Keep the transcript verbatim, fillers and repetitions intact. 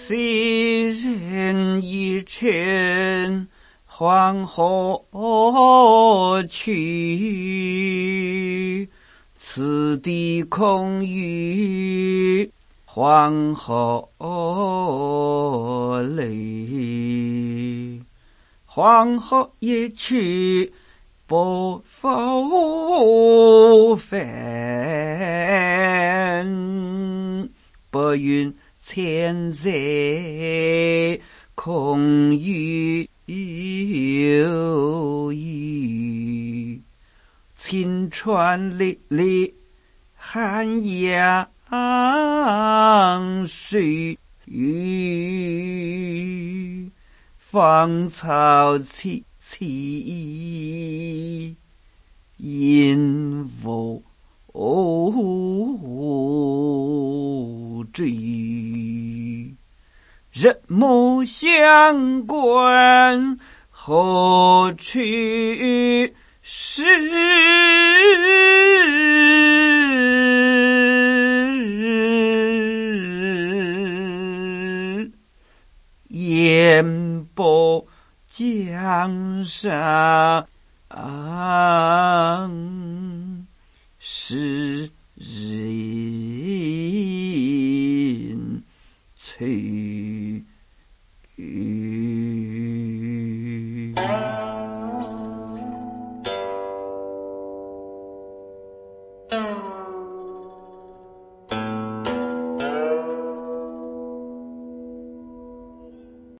昔人已成黄河去，此地空余黄河泪。黄河一去不复返，白云千载空余有意。晴川历历汉阳水，芳草萋萋烟雾坠。日暮乡关何处是？烟波江上是人去。